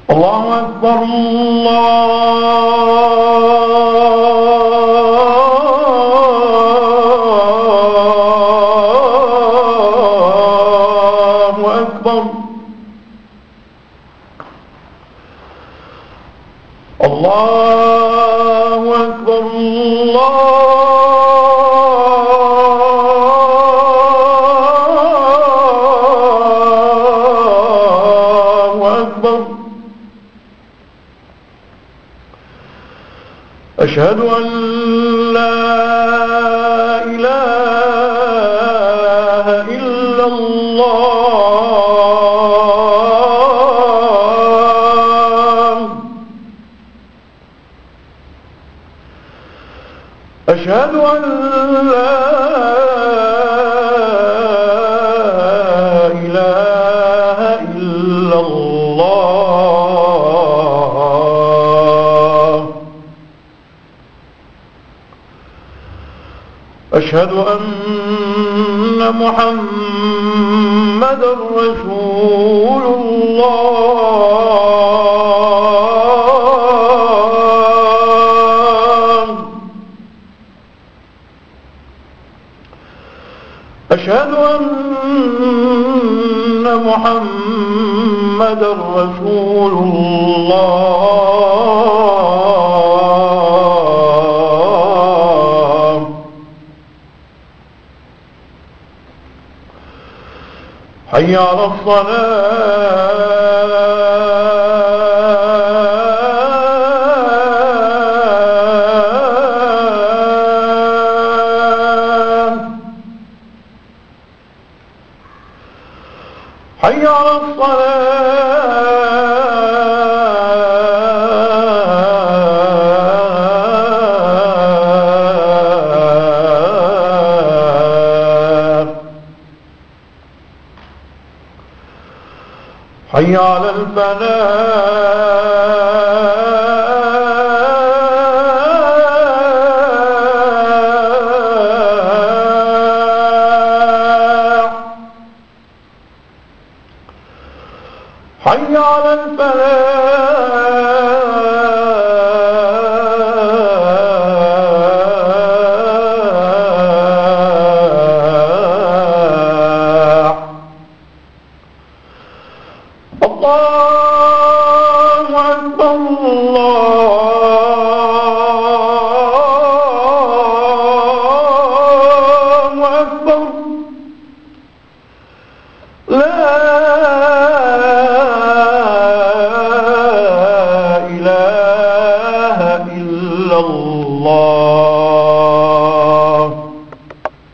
الله أكبر الله أكبر الله أكبر الله أكبر أشهد أن لا إله إلا الله أشهد أن لا إله إلا الله أشهد أن محمدًا رسول الله أشهد أن محمدًا رسول الله حي على الصلاة حي على الصلاة حي على الفلاح حي على الفلاح الله أكبر